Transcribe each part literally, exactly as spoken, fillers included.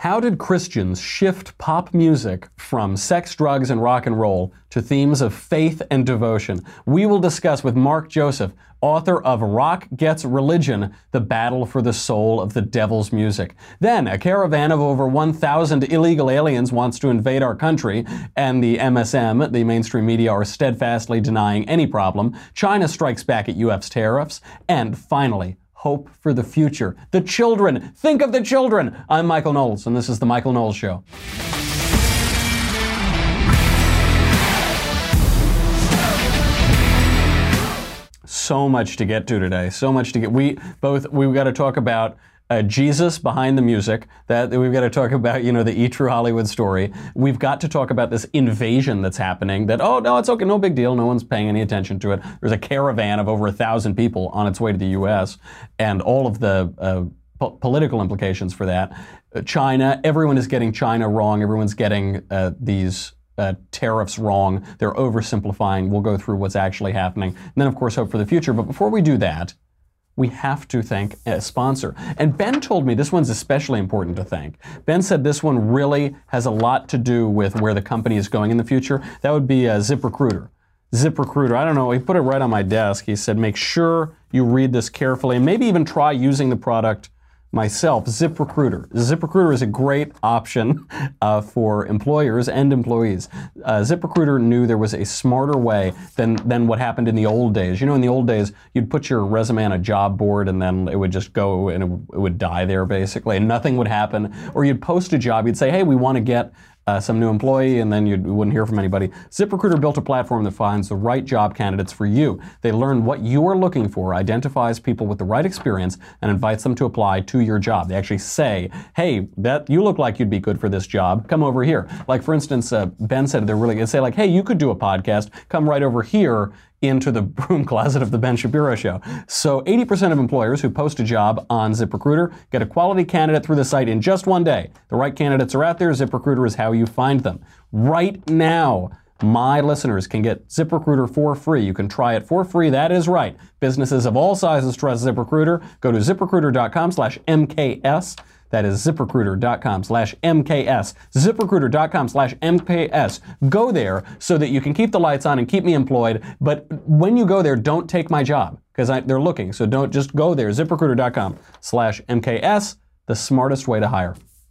How did Christians shift pop music from sex, drugs, and rock and roll to themes of faith and devotion? We will discuss with Mark Joseph, author of Rock Gets Religion, the battle for the soul of the devil's music. Then, a caravan of over one thousand illegal aliens wants to invade our country, and the M S M, the mainstream media, are steadfastly denying any problem. China strikes back at U F's tariffs. And finally, hope for the future. The children. Think of the children. I'm Michael Knowles, and this is The Michael Knowles Show. So much to get to today. So much to get. We both, we've got to talk about Uh, Jesus behind the music. That we've got to talk about, you know, the E! True Hollywood story. We've got to talk about this invasion that's happening. That oh no, it's okay, no big deal. No one's paying any attention to it. There's a caravan of over a thousand people on its way to the U S and all of the uh, po- political implications for that. Uh, China. Everyone is getting China wrong. Everyone's getting uh, these. Uh, tariffs wrong. They're oversimplifying. We'll go through what's actually happening. And then, of course, hope for the future. But before we do that, we have to thank a sponsor. And Ben told me this one's especially important to thank. Ben said this one really has a lot to do with where the company is going in the future. That would be uh, ZipRecruiter. ZipRecruiter, I don't know, he put it right on my desk. He said, make sure you read this carefully and maybe even try using the product myself. ZipRecruiter. ZipRecruiter is a great option uh, for employers and employees. Uh, ZipRecruiter knew there was a smarter way than, than what happened in the old days. You know, in the old days, you'd put your resume on a job board and then it would just go and it, w- it would die there basically and nothing would happen. Or you'd post a job, you'd say, hey, we want to get Uh, some new employee, and then you'd, you wouldn't hear from anybody. ZipRecruiter built a platform that finds the right job candidates for you. They learn what you are looking for, identifies people with the right experience, and invites them to apply to your job. They actually say, hey, that you look like you'd be good for this job. Come over here. Like, for instance, uh, Ben said they're really going to say, like, hey, you could do a podcast. Come right over here into the broom closet of the Ben Shapiro Show. So eighty percent of employers who post a job on ZipRecruiter get a quality candidate through the site in just one day. The right candidates are out there. ZipRecruiter is how you find them. Right now, my listeners can get ZipRecruiter for free. You can try it for free. That is right. Businesses of all sizes trust ZipRecruiter. Go to ZipRecruiter.com slash MKS. That is ZipRecruiter.com slash MKS. ZipRecruiter.com slash MKS. Go there so that you can keep the lights on and keep me employed. But when you go there, don't take my job because they're looking. So don't just go there. ZipRecruiter.com slash MKS, the smartest way to hire.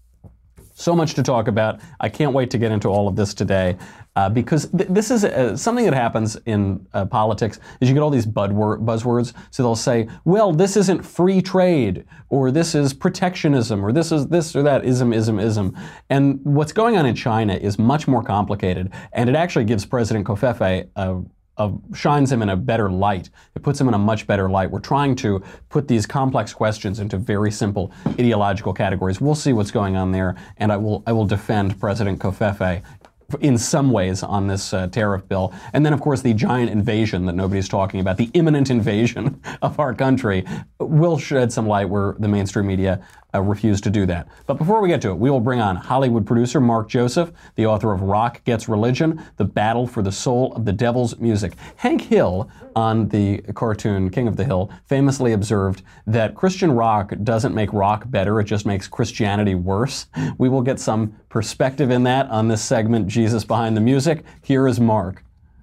So much to talk about. I can't wait to get into all of this today uh, because th- this is uh, something that happens in uh, politics is you get all these budwor- buzzwords. So they'll say, well, this isn't free trade or this is protectionism or this is this or that, ism, ism, ism. And what's going on in China is much more complicated. And it actually gives President Covfefe a Uh, shines him in a better light. It puts him in a much better light. We're trying to put these complex questions into very simple ideological categories. We'll see what's going on there, and I will I will defend President Covfefe in some ways on this uh, tariff bill. And then, of course, the giant invasion that nobody's talking about, the imminent invasion of our country, will shed some light where the mainstream media uh, refuse to do that. But before we get to it, we will bring on Hollywood producer Mark Joseph, the author of Rock Gets Religion, the battle for the soul of the devil's music. Hank Hill, on the cartoon King of the Hill, famously observed that Christian rock doesn't make rock better, it just makes Christianity worse. We will get some perspective in that on this segment, Jesus Behind the Music. Here is Mark.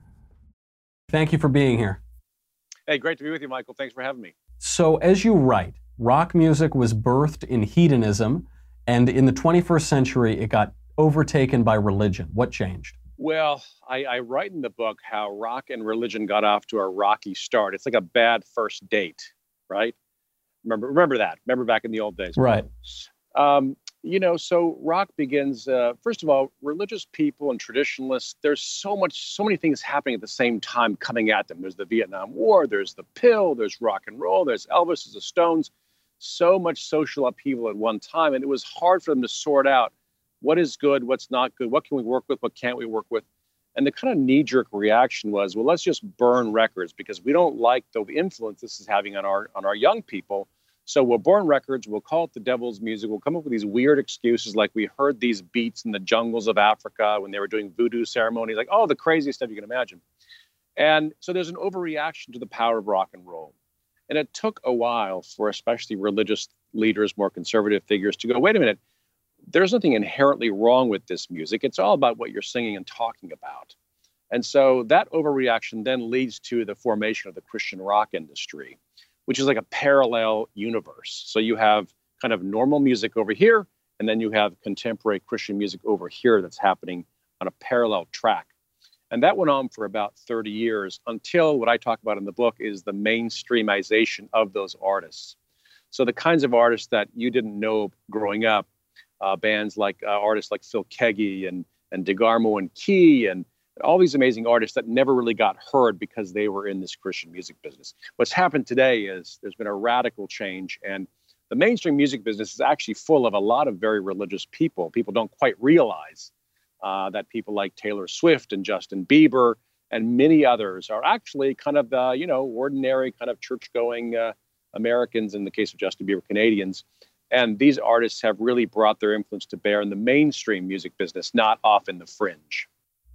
Thank you for being here. Hey, great to be with you, Michael. Thanks for having me. So, as you write, rock music was birthed in hedonism, and in the twenty-first century, it got overtaken by religion. What changed? Well, I, I write in the book how rock and religion got off to a rocky start. It's like a bad first date, right? Remember, remember that. Remember back in the old days. Right. Um, you know, so rock begins, uh, first of all, religious people and traditionalists, there's so much, so many things happening at the same time coming at them. There's the Vietnam War, there's the pill, there's rock and roll, there's Elvis, there's the Stones, so much social upheaval at one time. And it was hard for them to sort out what is good, what's not good, what can we work with, what can't we work with. And the kind of knee-jerk reaction was, well, let's just burn records because we don't like the influence this is having on our on our young people. So we'll burn records, we'll call it the devil's music, we'll come up with these weird excuses like we heard these beats in the jungles of Africa when they were doing voodoo ceremonies, like, oh, the craziest stuff you can imagine. And so there's an overreaction to the power of rock and roll. And it took a while for especially religious leaders, more conservative figures to go, wait a minute, there's nothing inherently wrong with this music. It's all about what you're singing and talking about. And so that overreaction then leads to the formation of the Christian rock industry, which is like a parallel universe. So you have kind of normal music over here, and then you have contemporary Christian music over here that's happening on a parallel track. And that went on for about thirty years until what I talk about in the book is the mainstreamization of those artists. So the kinds of artists that you didn't know growing up, uh, bands like uh, artists like Phil Keaggy and, and DeGarmo and Key and all these amazing artists that never really got heard because they were in this Christian music business. What's happened today is there's been a radical change, and the mainstream music business is actually full of a lot of very religious people. People don't quite realize uh, that people like Taylor Swift and Justin Bieber and many others are actually kind of, uh, you know, ordinary kind of church-going uh, Americans, in the case of Justin Bieber, Canadians. And these artists have really brought their influence to bear in the mainstream music business, not off in the fringe.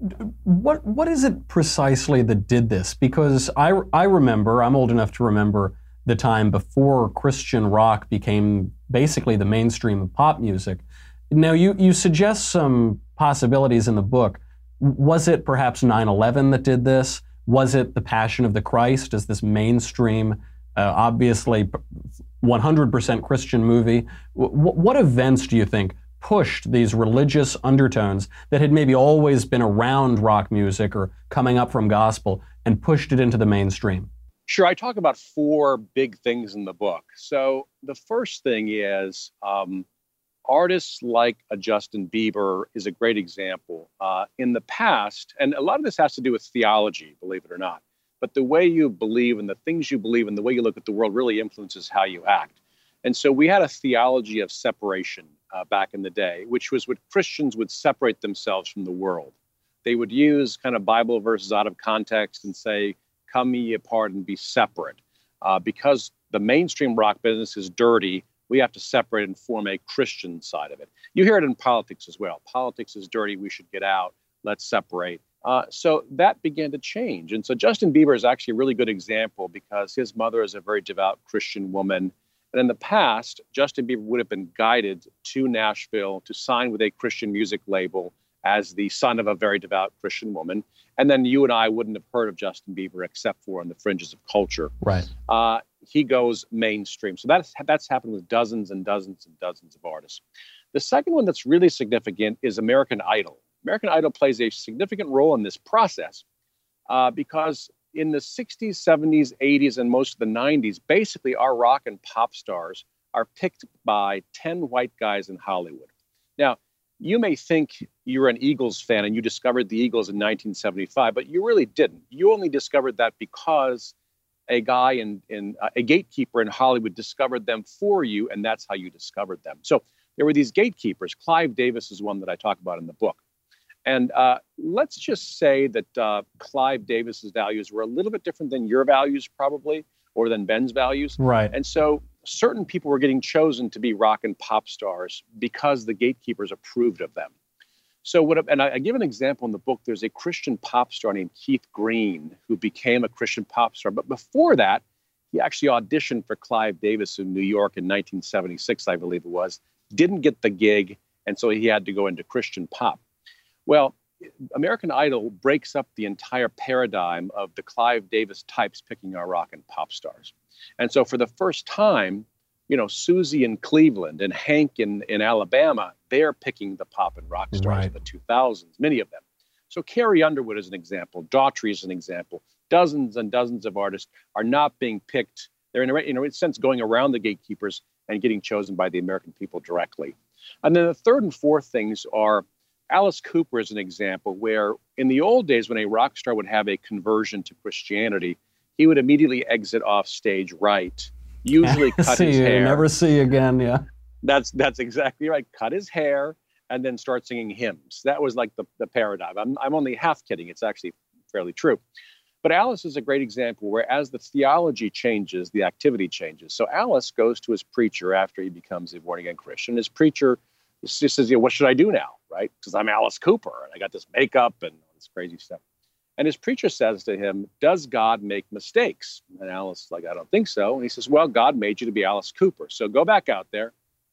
What what is it precisely that did this? Because I, I remember, I'm old enough to remember the time before Christian rock became basically the mainstream of pop music. Now, you, you suggest some possibilities in the book. Was it perhaps nine eleven that did this? Was it The Passion of the Christ as this mainstream, uh, obviously one hundred percent Christian movie? W- what events do you think pushed these religious undertones that had maybe always been around rock music or coming up from gospel and pushed it into the mainstream? Sure. I talk about four big things in the book. So the first thing is um, artists like a Justin Bieber is a great example. Uh, in the past, and a lot of this has to do with theology, believe it or not, but the way you believe and the things you believe and the way you look at the world really influences how you act. And so we had a theology of separation uh, back in the day, which was what Christians would separate themselves from the world. They would use kind of Bible verses out of context and say, come ye apart and be separate. Uh, because the mainstream rock business is dirty, we have to separate and form a Christian side of it. You hear it in politics as well. Politics is dirty, we should get out, let's separate. Uh, so that began to change. And so Justin Bieber is actually a really good example because his mother is a very devout Christian woman. And in the past, Justin Bieber would have been guided to Nashville to sign with a Christian music label as the son of a very devout Christian woman. And then you and I wouldn't have heard of Justin Bieber except for on the fringes of culture. Right. Uh, he goes mainstream. So that's, that's happened with dozens and dozens and dozens of artists. The second one that's really significant is American Idol. American Idol plays a significant role in this process uh, because in the sixties, seventies, eighties, and most of the nineties, basically our rock and pop stars are picked by ten white guys in Hollywood. Now, you may think you're an Eagles fan and you discovered the Eagles in nineteen seventy-five, but you really didn't. You only discovered that because a guy in, in uh, a gatekeeper in Hollywood discovered them for you, and that's how you discovered them. So there were these gatekeepers. Clive Davis is one that I talk about in the book. And uh, let's just say that uh, Clive Davis's values were a little bit different than your values, probably, or than Ben's values. Right. And so certain people were getting chosen to be rock and pop stars because the gatekeepers approved of them. So what, and I, I give an example in the book. There's a Christian pop star named Keith Green who became a Christian pop star. But before that, he actually auditioned for Clive Davis in New York in nineteen seventy-six, I believe it was, didn't get the gig, and so he had to go into Christian pop. Well, American Idol breaks up the entire paradigm of the Clive Davis types picking our rock and pop stars. And so for the first time, you know, Susie in Cleveland and Hank in, in Alabama, they're picking the pop and rock stars Right. of the two thousands, many of them. So Carrie Underwood is an example. Daughtry is an example. Dozens and dozens of artists are not being picked. They're in a, in a sense going around the gatekeepers and getting chosen by the American people directly. And then the third and fourth things are Alice Cooper is an example where in the old days when a rock star would have a conversion to Christianity, he would immediately exit off stage right, usually cut see his you, hair. never see you again, yeah. That's that's exactly right. Cut his hair and then start singing hymns. That was like the, the paradigm. I'm, I'm only half kidding. It's actually fairly true. But Alice is a great example where as the theology changes, the activity changes. So Alice goes to his preacher after he becomes a born-again Christian. His preacher just says, you know, what should I do now, right? Because I'm Alice Cooper and I got this makeup and all this crazy stuff. And his preacher says to him, does God make mistakes? And Alice is like, I don't think so. And he says, well, God made you to be Alice Cooper. So go back out there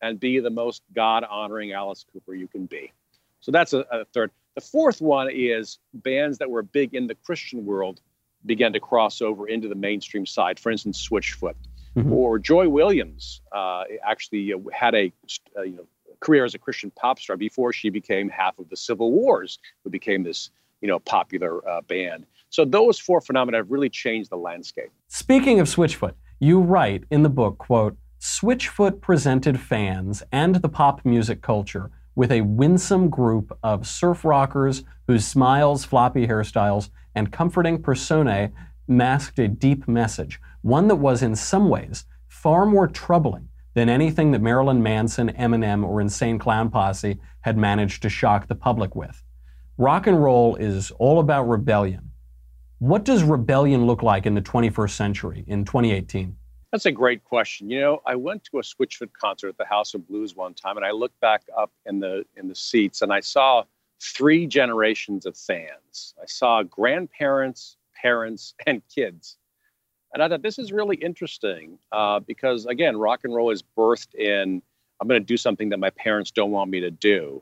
and be the most God-honoring Alice Cooper you can be. So that's a, a third. The fourth one is bands that were big in the Christian world began to cross over into the mainstream side. For instance, Switchfoot, mm-hmm. or Joy Williams uh, actually uh, had a uh, you know career as a Christian pop star before she became half of the Civil Wars, who became this you know popular uh, band. So those four phenomena have really changed the landscape. Speaking of Switchfoot, you write in the book, quote, Switchfoot presented fans and the pop music culture with a winsome group of surf rockers whose smiles, floppy hairstyles, and comforting personae masked a deep message, one that was in some ways far more troubling than anything that Marilyn Manson, Eminem, or Insane Clown Posse had managed to shock the public with. Rock and roll is all about rebellion. What does rebellion look like in the twenty-first century, in twenty eighteen? That's a great question. You know, I went to a Switchfoot concert at the House of Blues one time, and I looked back up in the in the seats, and I saw three generations of fans. I saw grandparents, parents, and kids. And I thought, this is really interesting uh, because, again, rock and roll is birthed in, I'm going to do something that my parents don't want me to do.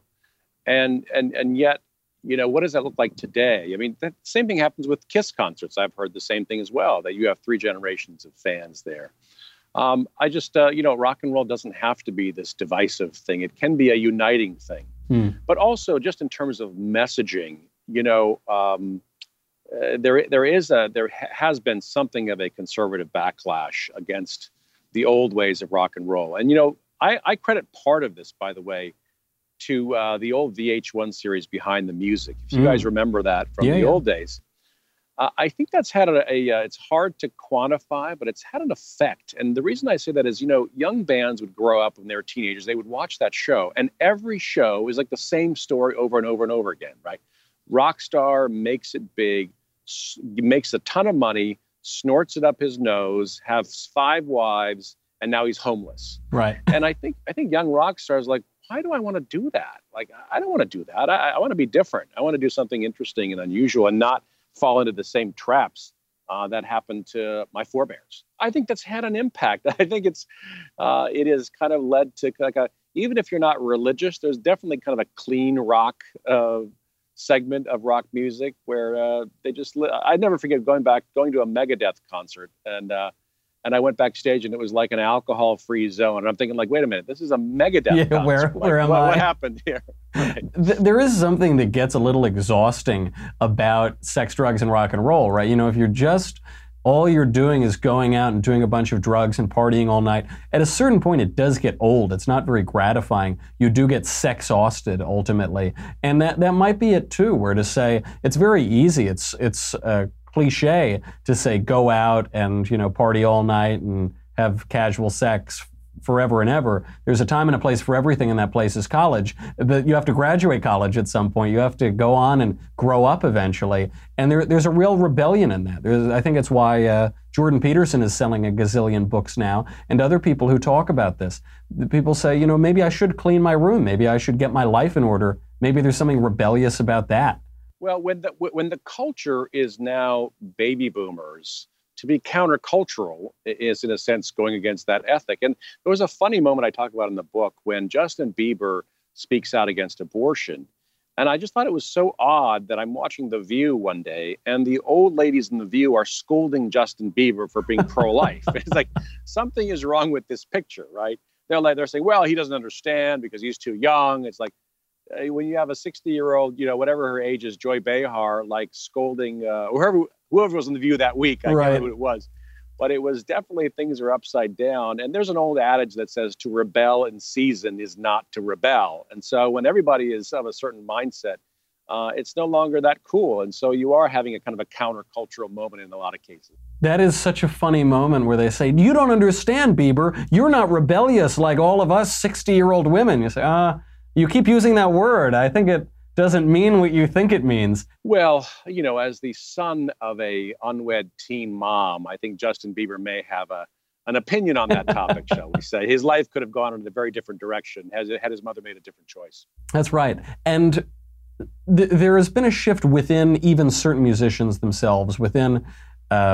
And and and yet, you know, what does that look like today? I mean, the same thing happens with Kiss concerts. I've heard the same thing as well, that you have three generations of fans there. Um, I just, uh, you know, rock and roll doesn't have to be this divisive thing. It can be a uniting thing. Hmm. But also, just in terms of messaging, you know, um, uh, there there is a there ha- has been something of a conservative backlash against the old ways of rock and roll. And, you know, I, I credit part of this, by the way, to uh, the old V H one series Behind the Music. If you mm. guys remember that from yeah, the yeah. old days. Uh, I think that's had a, a uh, it's hard to quantify, but it's had an effect. And the reason I say that is, you know, young bands would grow up when they were teenagers. They would watch that show, and every show is like the same story over and over and over again, right? Rock star makes it big, s- makes a ton of money, snorts it up his nose, has five wives, and now he's homeless. Right. And I think I think young rock stars like, why do I want to do that? Like, I don't want to do that. I, I want to be different. I want to do something interesting and unusual and not fall into the same traps uh, that happened to my forebears. I think that's had an impact. I think it's uh, it has kind of led to like a, even if you're not religious, there's definitely kind of a clean rock uh, segment of rock music where uh, they just, li- I never forget going back, going to a Megadeth concert and uh, And I went backstage and it was like an alcohol-free zone. And I'm thinking like, wait a minute, this is a Megadeth yeah, concert. Where, like, where am what, I? What happened here? Right. There is something that gets a little exhausting about sex, drugs, and rock and roll, right? You know, if you're just, all you're doing is going out and doing a bunch of drugs and partying all night, at a certain point it does get old. It's not very gratifying. You do get sex-hausted ultimately. And that, that might be it too, where to say, it's very easy. It's, it's uh, cliche to say go out and, you know, party all night and have casual sex forever and ever. There's a time and a place for everything, and that place is college. But you have to graduate college at some point. You have to go on and grow up eventually. And there, there's a real rebellion in that. There's, I think it's why uh, Jordan Peterson is selling a gazillion books now, and other people who talk about this. The people say, you know, maybe I should clean my room. Maybe I should get my life in order. Maybe there's something rebellious about that. Well, when the when the culture is now baby boomers, to be countercultural is, in a sense, going against that ethic. And there was a funny moment I talk about in the book when Justin Bieber speaks out against abortion. And I just thought it was so odd that I'm watching The View one day, and the old ladies in The View are scolding Justin Bieber for being pro-life. It's like, something is wrong with this picture, right? They're like, they're saying, well, he doesn't understand because he's too young. It's like, when you have a sixty-year-old, you know, whatever her age is, Joy Behar, like scolding uh, whoever whoever was in The View that week, I right. can't remember who it was, but it was definitely things are upside down. And there's an old adage that says to rebel in season is not to rebel. And so when everybody is of a certain mindset, uh, it's no longer that cool. And so you are having a kind of a countercultural moment in a lot of cases. That is such a funny moment where they say, you don't understand, Bieber. You're not rebellious like all of us sixty-year-old women. You say, ah. Uh, You keep using that word. I think it doesn't mean what you think it means. Well, you know, as the son of a unwed teen mom, I think Justin Bieber may have a an opinion on that topic, shall we say. His life could have gone in a very different direction had, had his mother made a different choice. That's right. And th- there has been a shift within even certain musicians themselves, within uh,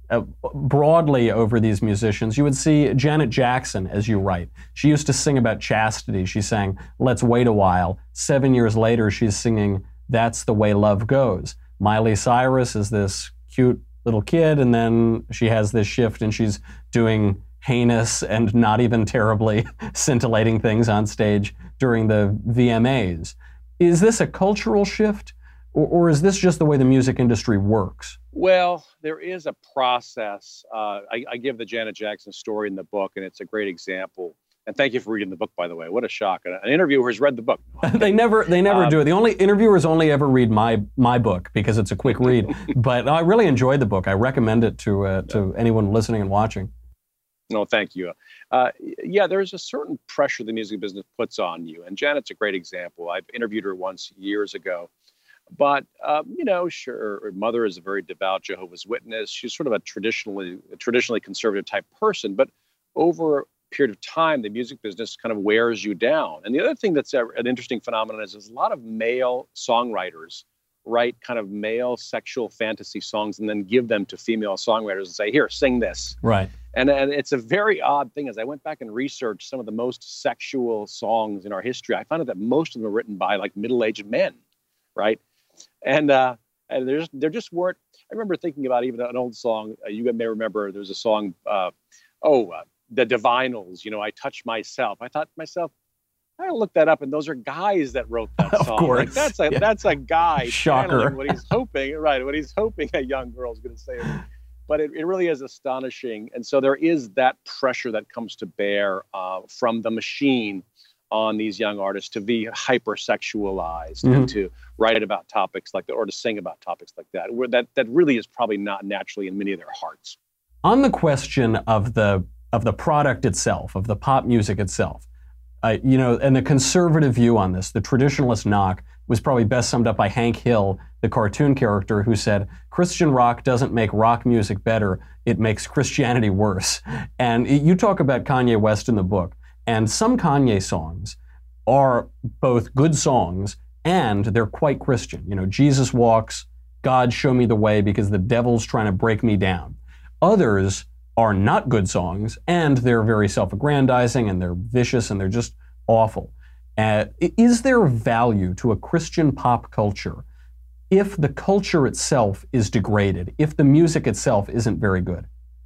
uh, broadly over these musicians. You would see Janet Jackson, as you write. She used to sing about chastity. She sang, "Let's Wait a While." Seven years later, she's singing, "That's the Way Love Goes." Miley Cyrus is this cute little kid, and then she has this shift and she's doing heinous and not even terribly scintillating things on stage during the V M As. Is this a cultural shift, or, or is this just the way the music industry works? Well, there is a process. Uh, I, I give the Janet Jackson story in the book, and it's a great example. And thank you for reading the book, by the way. What a shock. An interviewer has read the book. they never they never um, do it. The only interviewers only ever read my my book because it's a quick read. But I really enjoyed the book. I recommend it to uh, to anyone listening and watching. No, thank you. Uh, yeah, there's a certain pressure the music business puts on you. And Janet's a great example. I've interviewed her once years ago. But, um, you know, sure, her mother is a very devout Jehovah's Witness. She's sort of a traditionally, a traditionally conservative type person. But over a period of time, the music business kind of wears you down. And the other thing that's a, an interesting phenomenon is there's a lot of male songwriters write kind of male sexual fantasy songs and then give them to female songwriters and say, here, sing this. Right. And, and it's a very odd thing. As I went back and researched some of the most sexual songs in our history, I found out that most of them are written by like middle-aged men, right? And uh, and there just, there just weren't. I remember thinking about even an old song. Uh, you may remember there's a song, uh, oh, uh, the Divinals, you know, I Touch Myself. I thought to myself, I looked that up, and those are guys that wrote that song. Of course. Like, that's a yeah. that's a guy Shocker. What he's hoping, right? What he's hoping a young girl's going to say. But it, it really is astonishing. And so there is that pressure that comes to bear uh, from the machine on these young artists to be hypersexualized mm-hmm. and to write about topics like that, or to sing about topics like that, where that that really is probably not naturally in many of their hearts. On the question of the of the product itself, of the pop music itself, uh, you know, and the conservative view on this, the traditionalist knock was probably best summed up by Hank Hill, the cartoon character, who said, Christian rock doesn't make rock music better, it makes Christianity worse. And you talk about Kanye West in the book, and some Kanye songs are both good songs and they're quite Christian. You know, Jesus Walks, God Show Me the Way because the devil's trying to break me down. Others are not good songs and they're very self-aggrandizing and they're vicious and they're just awful. Uh, is there value to a Christian pop culture if the culture itself is degraded, if the music itself isn't very good?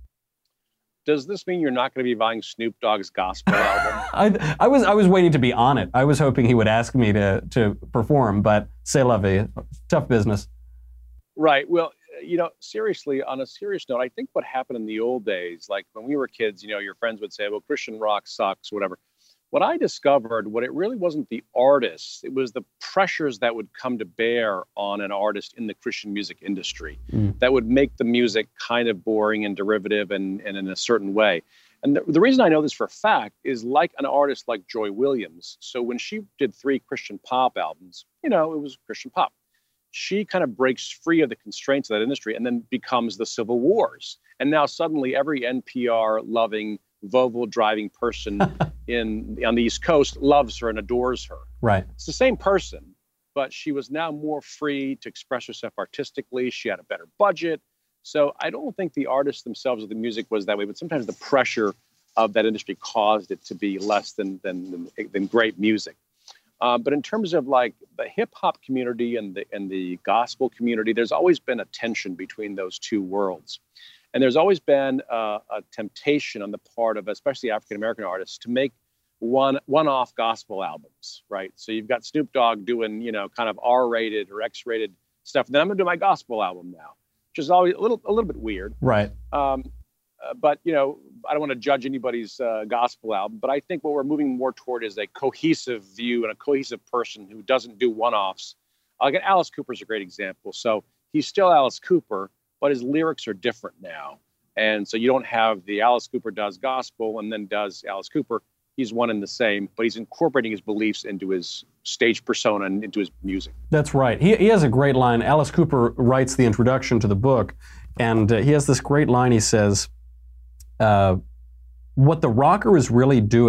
Does this mean you're not going to be buying Snoop Dogg's gospel album? I, I was I was waiting to be on it. I was hoping he would ask me to to perform, but c'est la vie, tough business. Right. Well, you know, seriously, on a serious note, I think what happened in the old days, like when we were kids, you know, your friends would say, well, Christian rock sucks, whatever. What I discovered, what it really wasn't the artists, it was the pressures that would come to bear on an artist in the Christian music industry mm. that would make the music kind of boring and derivative and, and in a certain way. And the, the reason I know this for a fact is like an artist like Joy Williams. So when she did three Christian pop albums, you know, it was Christian pop. She kind of breaks free of the constraints of that industry and then becomes the Civil Wars. And now suddenly every N P R-loving, Volvo-driving person in on the East Coast loves her and adores her. Right. It's the same person, but she was now more free to express herself artistically. She had a better budget. So I don't think the artists themselves or the music was that way, but sometimes the pressure of that industry caused it to be less than than, than great music. Uh, but in terms of like the hip hop community and the and the gospel community, there's always been a tension between those two worlds. And there's always been uh, a temptation on the part of especially African-American artists to make one one-off gospel albums, right? So you've got Snoop Dogg doing, you know, kind of R-rated or X-rated stuff. And then I'm going to do my gospel album now, which is always a little a little bit weird. Right. Um, uh, but, you know, I don't want to judge anybody's uh, gospel album, but I think what we're moving more toward is a cohesive view and a cohesive person who doesn't do one-offs. Like Alice Cooper's a great example. So he's still Alice Cooper, but his lyrics are different now. And so you don't have the Alice Cooper does gospel and then does Alice Cooper. He's one and the same, but he's incorporating his beliefs into his stage persona and into his music. That's right. He, he has a great line. Alice Cooper writes the introduction to the book, and uh, he has this great line. He says, uh, what the rocker is really doing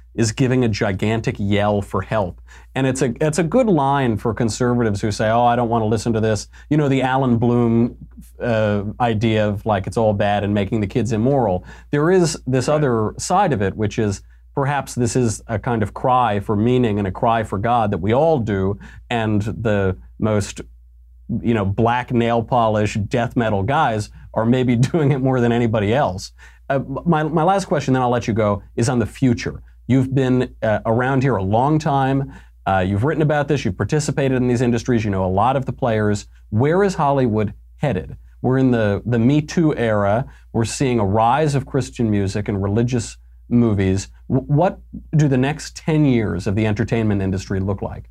is giving a gigantic yell for help. And it's a it's a good line for conservatives who say, oh, I don't want to listen to this. You know, the Alan Bloom uh, idea of like it's all bad and making the kids immoral. There is this other side of it, which is perhaps this is a kind of cry for meaning and a cry for God that we all do, and the most, you know, black nail polish death metal guys are maybe doing it more than anybody else. Uh, my, my last question, then I'll let you go, is on the future. You've been uh, around here a long time. Uh, you've written about this. You've participated in these industries. You know a lot of the players. Where is Hollywood headed? We're in the, the Me Too era. We're seeing a rise of Christian music and religious movies. W- what do the next ten years of the entertainment industry look like?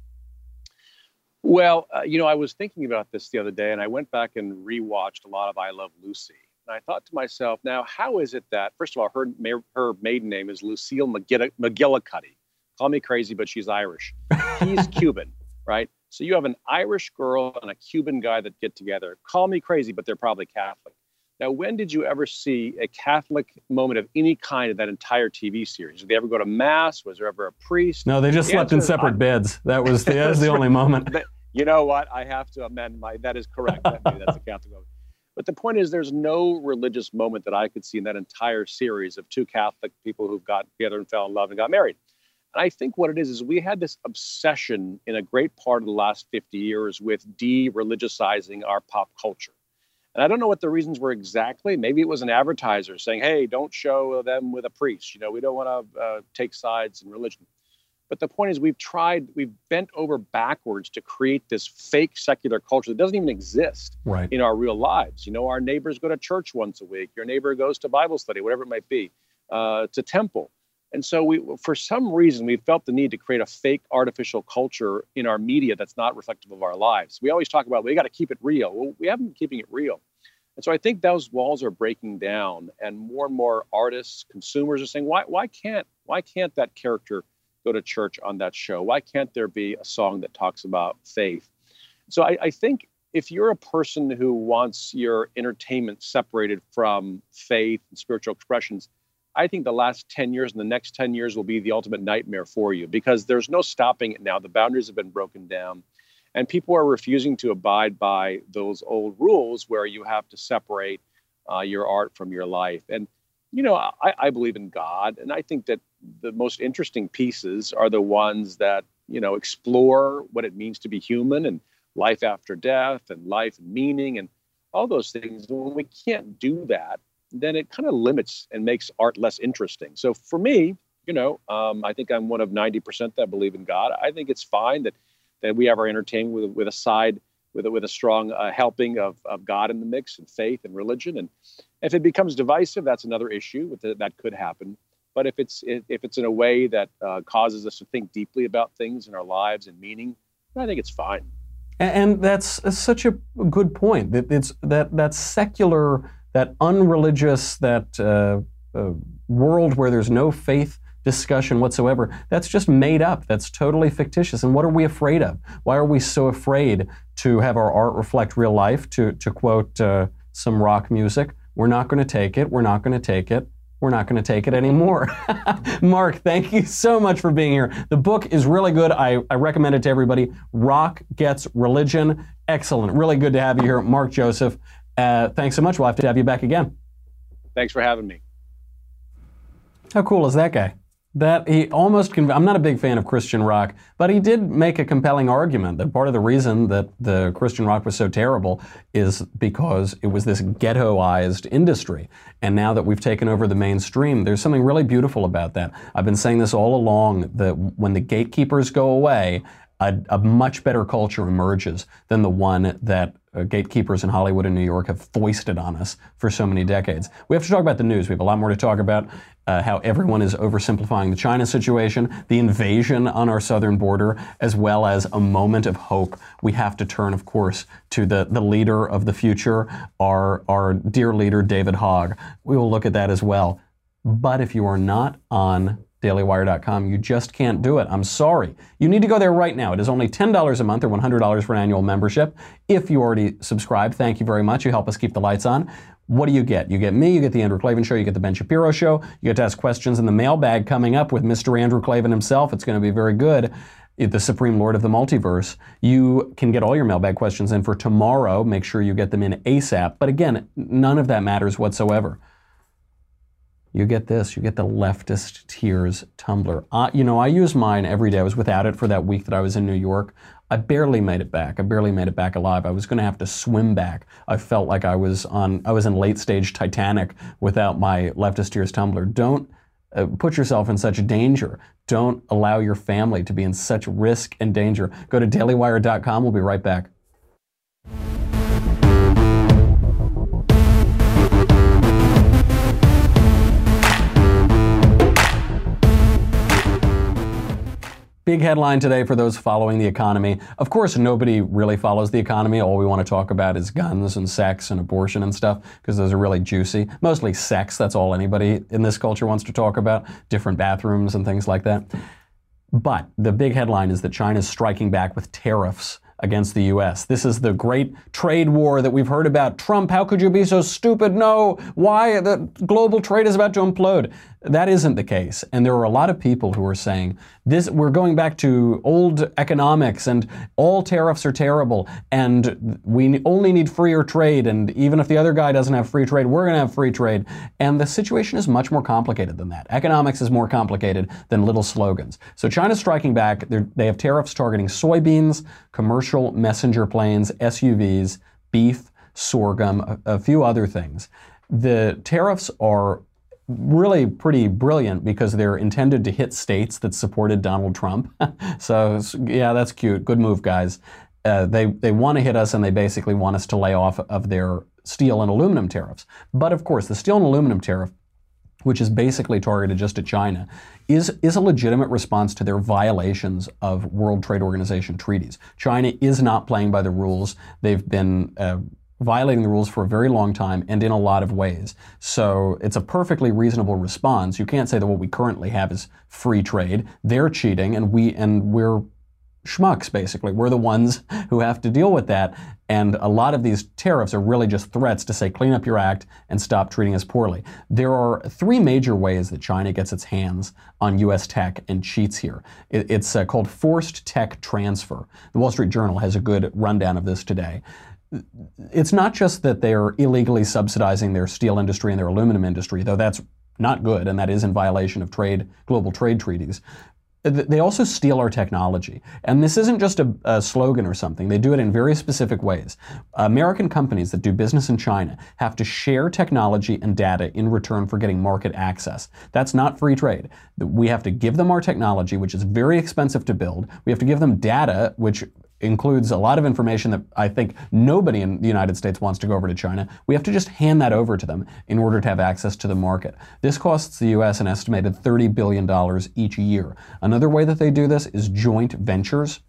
Well, uh, you know, I was thinking about this the other day, and I went back and rewatched a lot of I Love Lucy. And I thought to myself, now, how is it that, first of all, her her maiden name is Lucille McGill- McGillicuddy. Call me crazy, but she's Irish. He's Cuban, right? So you have an Irish girl and a Cuban guy that get together. Call me crazy, but they're probably Catholic. Now, when did you ever see a Catholic moment of any kind in that entire T V series? Did they ever go to Mass? Was there ever a priest? No, they just the slept in is, separate I, beds. That was the, that was the only moment. But you know what? I have to amend my, that is correct. That, maybe that's a Catholic moment. But the point is, there's no religious moment that I could see in that entire series of two Catholic people who've got together and fell in love and got married. And I think what it is, is we had this obsession in a great part of the last fifty years with de-religiousizing our pop culture. And I don't know what the reasons were exactly. Maybe it was an advertiser saying, hey, don't show them with a priest. You know, we don't want to uh, take sides in religion. But the point is, we've tried, we've bent over backwards to create this fake secular culture that doesn't even exist right. in our real lives. You know, our neighbors go to church once a week. Your neighbor goes to Bible study, whatever it might be, uh, to temple. And so we, for some reason, we felt the need to create a fake artificial culture in our media that's not reflective of our lives. We always talk about, we got to keep it real. Well, we haven't been keeping it real. And so I think those walls are breaking down, and more and more artists, consumers are saying, why, why can't, why can't that character go to church on that show? Why can't there be a song that talks about faith? So I, I think if you're a person who wants your entertainment separated from faith and spiritual expressions, I think the last ten years and the next ten years will be the ultimate nightmare for you, because there's no stopping it now. The boundaries have been broken down, and people are refusing to abide by those old rules where you have to separate uh, your art from your life. And, you know, I, I believe in God, and I think that the most interesting pieces are the ones that, you know, explore what it means to be human and life after death and life and meaning and all those things. When we can't do that, then it kind of limits and makes art less interesting. So for me, you know, um, I think I'm one of ninety percent that believe in God. I think it's fine that that we have our entertainment with, with a side, with a, with a strong uh, helping of, of God in the mix, and faith and religion. And if it becomes divisive, that's another issue with the, that could happen. But if it's if it's in a way that uh, causes us to think deeply about things in our lives and meaning, I think it's fine. And that's such a good point. That it's that that secular, that unreligious, that uh, uh, world where there's no faith discussion whatsoever, that's just made up. That's totally fictitious. And what are we afraid of? Why are we so afraid to have our art reflect real life? To to quote uh, some rock music, we're not going to take it. We're not going to take it. We're not going to take it anymore. Mark, thank you so much for being here. The book is really good. I, I recommend it to everybody. Rock Gets Religion. Excellent. Really good to have you here, Mark Joseph. Uh, thanks so much. We'll have to have you back again. Thanks for having me. How cool is that guy? That he almost, conv- I'm not a big fan of Christian rock, but he did make a compelling argument that part of the reason that the Christian rock was so terrible is because it was this ghettoized industry. And now that we've taken over the mainstream, there's something really beautiful about that. I've been saying this all along, that when the gatekeepers go away, a, a much better culture emerges than the one that uh, gatekeepers in Hollywood and New York have foisted on us for so many decades. We have to talk about the news. We have a lot more to talk about. Uh, how everyone is oversimplifying the China situation, the invasion on our southern border, as well as a moment of hope. We have to turn, of course, to the, the leader of the future, our, our dear leader, David Hogg. We will look at that as well. But if you are not on daily wire dot com. You just can't do it. I'm sorry. You need to go there right now. It is only ten dollars a month or one hundred dollars for an annual membership. If you already subscribe, thank you very much. You help us keep the lights on. What do you get? You get me, you get the Andrew Klavan Show, you get the Ben Shapiro Show, you get to ask questions in the mailbag coming up with Mister Andrew Klavan himself. It's going to be very good. The Supreme Lord of the Multiverse. You can get all your mailbag questions in for tomorrow. Make sure you get them in ASAP. But again, none of that matters whatsoever. You get this, you get the Leftist Tears tumbler. Uh, you know, I use mine every day. I was without it for that week that I was in New York. I barely made it back. I barely made it back alive. I was going to have to swim back. I felt like I was on, I was in late stage Titanic without my Leftist Tears tumbler. Don't uh, put yourself in such danger. Don't allow your family to be in such risk and danger. Go to daily wire dot com. We'll be right back. Big headline today for those following the economy. Of course, nobody really follows the economy. All we want to talk about is guns and sex and abortion and stuff, because those are really juicy. Mostly sex, that's all anybody in this culture wants to talk about. Different bathrooms and things like that. But the big headline is that China's striking back with tariffs against the U S. This is the great trade war that we've heard about. Trump, how could you be so stupid? No, why? The global trade is about to implode. That isn't the case. And there are a lot of people who are saying, this, we're going back to old economics and all tariffs are terrible and we only need freer trade. And even if the other guy doesn't have free trade, we're going to have free trade. And the situation is much more complicated than that. Economics is more complicated than little slogans. So China's striking back. They have tariffs targeting soybeans, commercial messenger planes, S U Vs, beef, sorghum, a, a few other things. The tariffs are really pretty brilliant because they're intended to hit states that supported Donald Trump. So yeah, that's cute. Good move, guys. Uh, they they want to hit us and they basically want us to lay off of their steel and aluminum tariffs. But of course, the steel and aluminum tariff, which is basically targeted just at China, is, is a legitimate response to their violations of World Trade Organization treaties. China is not playing by the rules. They've been uh, violating the rules for a very long time and in a lot of ways. So it's a perfectly reasonable response. You can't say that what we currently have is free trade. They're cheating and we and we're schmucks, basically. We're the ones who have to deal with that. And a lot of these tariffs are really just threats to say, clean up your act and stop treating us poorly. There are three major ways that China gets its hands on U S tech and cheats here. It's uh, called forced tech transfer. The Wall Street Journal has a good rundown of this today. It's not just that they're illegally subsidizing their steel industry and their aluminum industry, though that's not good, and that is in violation of trade, global trade treaties. They also steal our technology. And this isn't just a, a slogan or something. They do it in very specific ways. American companies that do business in China have to share technology and data in return for getting market access. That's not free trade. We have to give them our technology, which is very expensive to build. We have to give them data, which includes a lot of information that I think nobody in the United States wants to go over to China. We have to just hand that over to them in order to have access to the market. This costs the U S an estimated thirty billion dollars each year. Another way that they do this is joint ventures.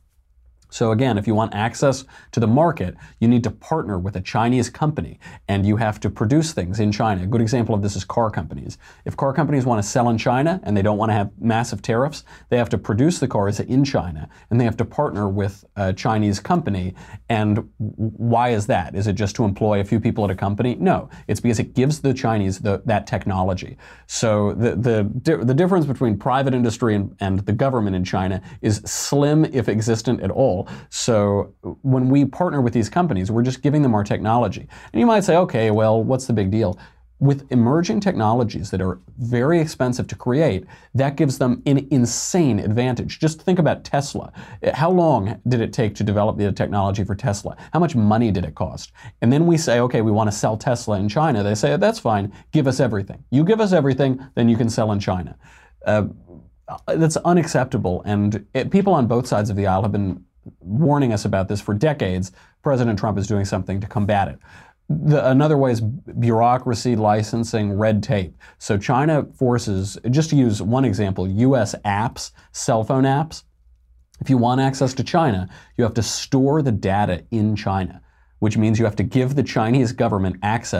So again, if you want access to the market, you need to partner with a Chinese company and you have to produce things in China. A good example of this is car companies. If car companies want to sell in China and they don't want to have massive tariffs, they have to produce the cars in China and they have to partner with a Chinese company. And why is that? Is it just to employ a few people at a company? No, it's because it gives the Chinese the, that technology. So the, the, the difference between private industry and, and the government in China is slim, if existent at all. So when we partner with these companies, we're just giving them our technology. And you might say, okay, well, what's the big deal? With emerging technologies that are very expensive to create, that gives them an insane advantage. Just think about Tesla. How long did it take to develop the technology for Tesla? How much money did it cost? And then we say, okay, we want to sell Tesla in China. They say, that's fine. Give us everything. You give us everything, then you can sell in China. Uh, that's unacceptable. And it, people on both sides of the aisle have been warning us about this for decades. President Trump is doing something to combat it. The, another way is bureaucracy, licensing, red tape. So China forces, just to use one example, U S apps, cell phone apps. If you want access to China, you have to store the data in China, which means you have to give the Chinese government access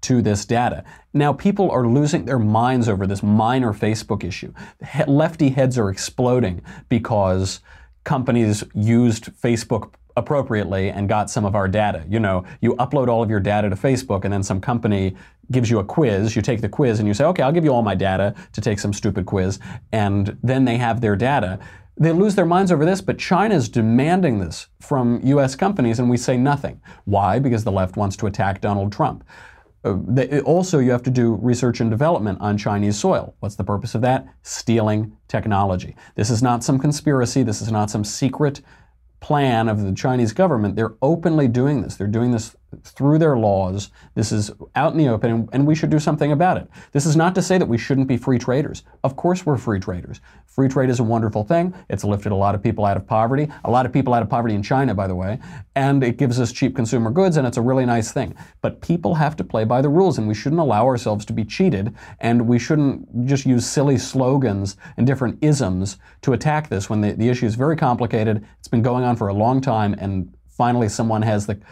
to this data. Now, people are losing their minds over this minor Facebook issue. He- lefty heads are exploding because companies used Facebook appropriately and got some of our data. You know, you upload all of your data to Facebook and then some company gives you a quiz. You take the quiz and you say, okay, I'll give you all my data to take some stupid quiz. And then they have their data. They lose their minds over this, but China's demanding this from U S companies and we say nothing. Why? Because the left wants to attack Donald Trump. Uh, they, also, you have to do research and development on Chinese soil. What's the purpose of that? Stealing technology. This is not some conspiracy. This is not some secret plan of the Chinese government. They're openly doing this. They're doing this through their laws. This is out in the open, and, and we should do something about it. This is not to say that we shouldn't be free traders. Of course we're free traders. Free trade is a wonderful thing. It's lifted a lot of people out of poverty, a lot of people out of poverty in China, by the way, and it gives us cheap consumer goods, and it's a really nice thing. But people have to play by the rules, and we shouldn't allow ourselves to be cheated, and we shouldn't just use silly slogans and different isms to attack this when the, the issue is very complicated. It's been going on for a long time, and finally someone has the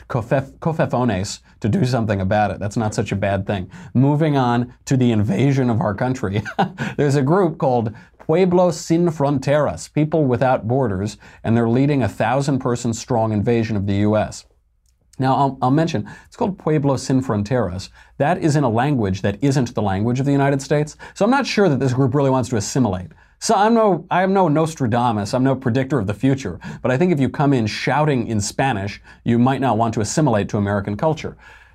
cofefones to do something about it. That's not such a bad thing. Moving on to the invasion of our country. There's a group called Pueblo Sin Fronteras, People Without Borders, and they're leading a thousand person strong invasion of the U S. Now, I'll, I'll mention, it's called Pueblo Sin Fronteras. That is in a language that isn't the language of the United States. So I'm not sure that this group really wants to assimilate. So I'm no, I am no Nostradamus, I'm no predictor of the future, but I think if you come in shouting in Spanish, you might not want to assimilate to American culture.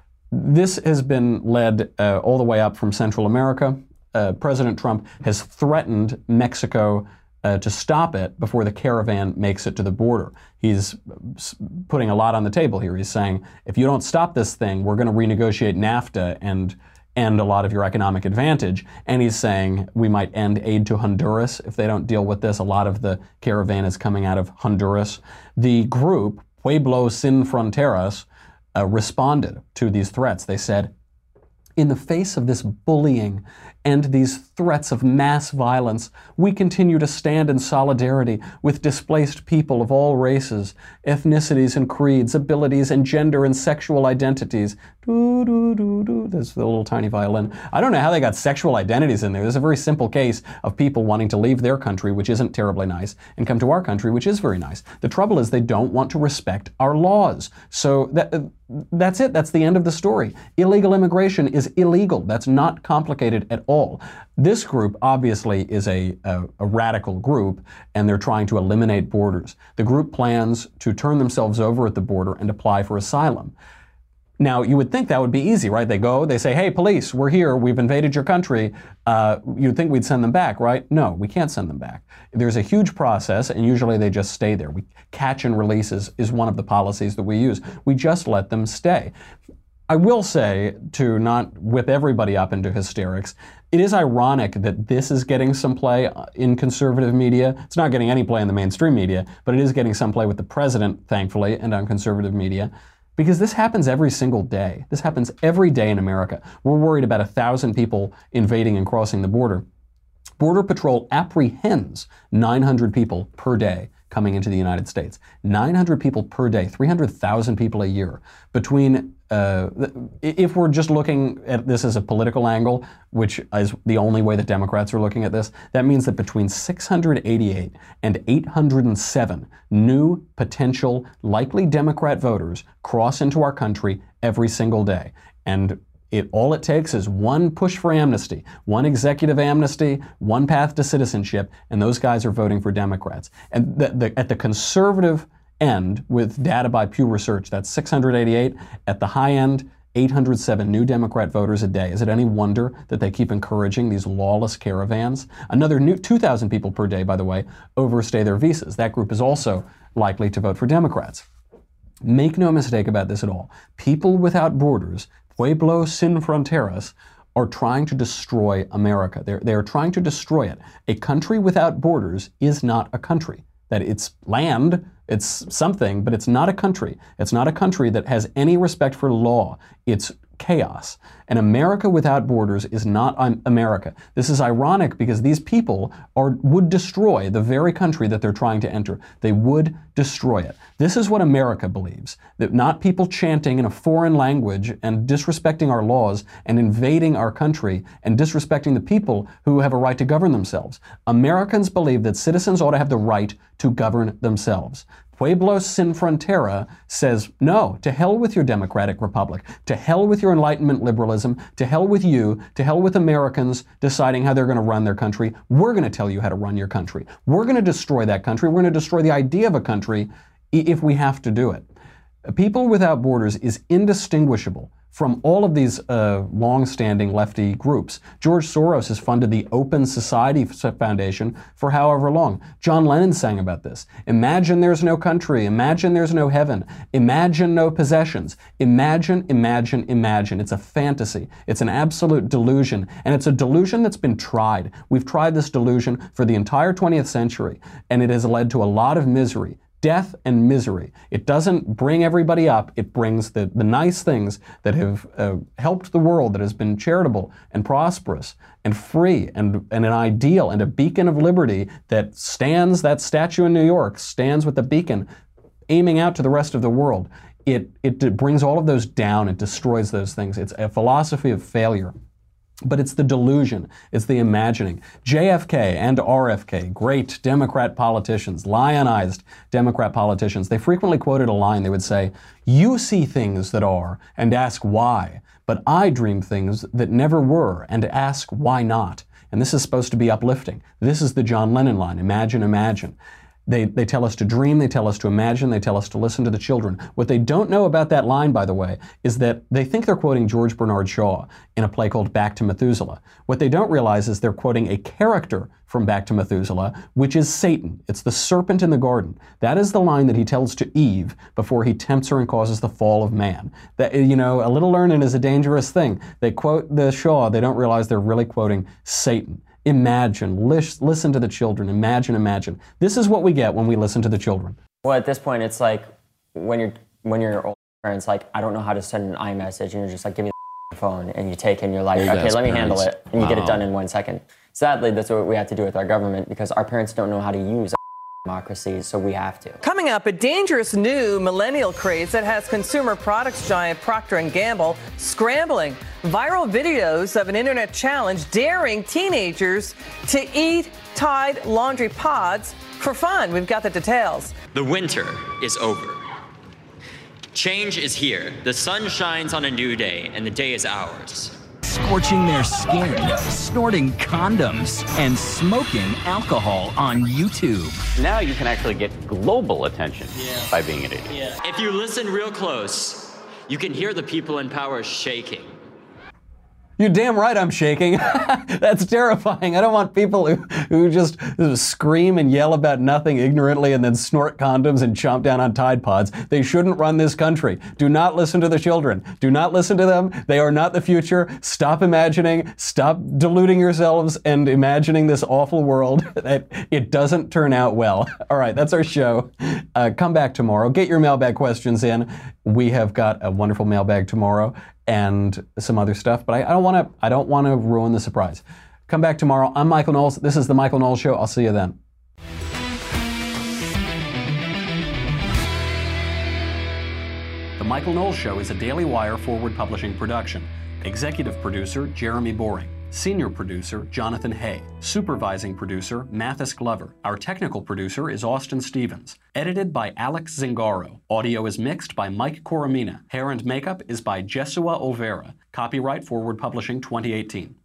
This has been led uh, all the way up from Central America. Uh, President Trump has threatened Mexico uh, to stop it before the caravan makes it to the border. He's putting a lot on the table here. He's saying, if you don't stop this thing, we're going to renegotiate NAFTA and end a lot of your economic advantage. And he's saying we might end aid to Honduras if they don't deal with this. A lot of the caravan is coming out of Honduras. The group, Pueblo Sin Fronteras, uh, responded to these threats. They said, in the face of this bullying and these threats of mass violence, we continue to stand in solidarity with displaced people of all races, ethnicities and creeds, abilities and gender and sexual identities. Doo, doo, doo, doo. There's the little tiny violin. I don't know how they got sexual identities in there. There's a very simple case of people wanting to leave their country, which isn't terribly nice, and come to our country, which is very nice. The trouble is they don't want to respect our laws. So that, uh, that's it. That's the end of the story. Illegal immigration is illegal. That's not complicated at all. This group obviously is a, a, a radical group, and they're trying to eliminate borders. The group plans to turn themselves over at the border and apply for asylum. Now, you would think that would be easy, right? They go, they say, hey, police, we're here, we've invaded your country. Uh, you'd think we'd send them back, right? No, we can't send them back. There's a huge process, and usually they just stay there. We catch and release is, is one of the policies that we use. We just let them stay. I will say, to not whip everybody up into hysterics, it is ironic that this is getting some play in conservative media. It's not getting any play in the mainstream media, but it is getting some play with the president, thankfully, and on conservative media. Because this happens every single day. This happens every day in America. We're worried about a thousand people invading and crossing the border. Border Patrol apprehends nine hundred people per day coming into the United States. nine hundred people per day, three hundred thousand people a year. Between, uh, if we're just looking at this as a political angle, which is the only way that Democrats are looking at this, that means that between six hundred eighty-eight and eight hundred seven new potential likely Democrat voters cross into our country every single day. And It, all it takes is one push for amnesty, one executive amnesty, one path to citizenship, and those guys are voting for Democrats. And the, the, at the conservative end, with data by Pew Research, that's six hundred eighty-eight. At the high end, eight hundred seven new Democrat voters a day. Is it any wonder that they keep encouraging these lawless caravans? Another new two thousand people per day, by the way, overstay their visas. That group is also likely to vote for Democrats. Make no mistake about this at all. People Without Borders, Pueblo Sin Fronteras, are trying to destroy America. They're, they're trying to destroy it. A country without borders is not a country. That it's land, it's something, but it's not a country. It's not a country that has any respect for law. It's chaos. And America without borders is not um, America. This is ironic because these people are, would destroy the very country that they're trying to enter. They would destroy it. This is what America believes, that not people chanting in a foreign language and disrespecting our laws and invading our country and disrespecting the people who have a right to govern themselves. Americans believe that citizens ought to have the right to govern themselves. Pueblo Sin Frontera says, no, to hell with your democratic republic, to hell with your Enlightenment liberalism, to hell with you, to hell with Americans deciding how they're going to run their country. We're going to tell you how to run your country. We're going to destroy that country. We're going to destroy the idea of a country if we have to do it. People Without Borders is indistinguishable from all of these uh, long-standing lefty groups. George Soros has funded the Open Society Foundation for however long. John Lennon sang about this. Imagine there's no country. Imagine there's no heaven. Imagine no possessions. Imagine, imagine, imagine. It's a fantasy. It's an absolute delusion. And it's a delusion that's been tried. We've tried this delusion for the entire twentieth century, and it has led to a lot of misery. Death and misery. It doesn't bring everybody up. It brings the, the nice things that have uh, helped the world, that has been charitable and prosperous and free and, and an ideal and a beacon of liberty that stands, that statue in New York stands with the beacon aiming out to the rest of the world. It, it, it brings all of those down. It destroys those things. It's a philosophy of failure. But it's the delusion, it's the imagining. J F K and R F K, great Democrat politicians, lionized Democrat politicians, they frequently quoted a line. They would say, you see things that are and ask why, but I dream things that never were and ask why not. And this is supposed to be uplifting. This is the John Lennon line, imagine, imagine. They, they tell us to dream, they tell us to imagine, they tell us to listen to the children. What they don't know about that line, by the way, is that they think they're quoting George Bernard Shaw in a play called Back to Methuselah. What they don't realize is they're quoting a character from Back to Methuselah, which is Satan. It's the serpent in the garden. That is the line that he tells to Eve before he tempts her and causes the fall of man. That, you know, a little learning is a dangerous thing. They quote the Shaw, they don't realize they're really quoting Satan. Imagine, lis- listen to the children, imagine, imagine. This is what we get when we listen to the children. Well, at this point, it's like when you're when your old parents like, I don't know how to send an iMessage, and you're just like, give me the phone, and you take it and you're like, okay, let me handle it, and you wow. get it done in one second. Sadly, that's what we have to do with our government because our parents don't know how to use democracy, so we have to. Coming up, a dangerous new millennial craze that has consumer products giant Procter and Gamble scrambling. Viral videos of an internet challenge daring teenagers to eat Tide laundry pods for fun. We've got the details. The winter is over. Change is here. The sun shines on a new day, and the day is ours. Scorching their skin, snorting condoms, and smoking alcohol on YouTube. Now you can actually get global attention yeah. by being an idiot. Yeah. If you listen real close, you can hear the people in power shaking. You're damn right I'm shaking. That's terrifying. I don't want people who, who just scream and yell about nothing ignorantly and then snort condoms and chomp down on Tide Pods. They shouldn't run this country. Do not listen to the children. Do not listen to them. They are not the future. Stop imagining. Stop deluding yourselves and imagining this awful world that it doesn't turn out well. All right, that's our show. Uh, come back tomorrow. Get your mailbag questions in. We have got a wonderful mailbag tomorrow and some other stuff, but I, I don't want to. I don't want to ruin the surprise. Come back tomorrow. I'm Michael Knowles. This is the Michael Knowles Show. I'll see you then. The Michael Knowles Show is a Daily Wire Forward Publishing production. Executive producer Jeremy Boring. Senior producer, Jonathan Hay. Supervising producer, Mathis Glover. Our technical producer is Austin Stevens. Edited by Alex Zingaro. Audio is mixed by Mike Coromina. Hair and makeup is by Jesua Olvera. Copyright Forward Publishing twenty eighteen.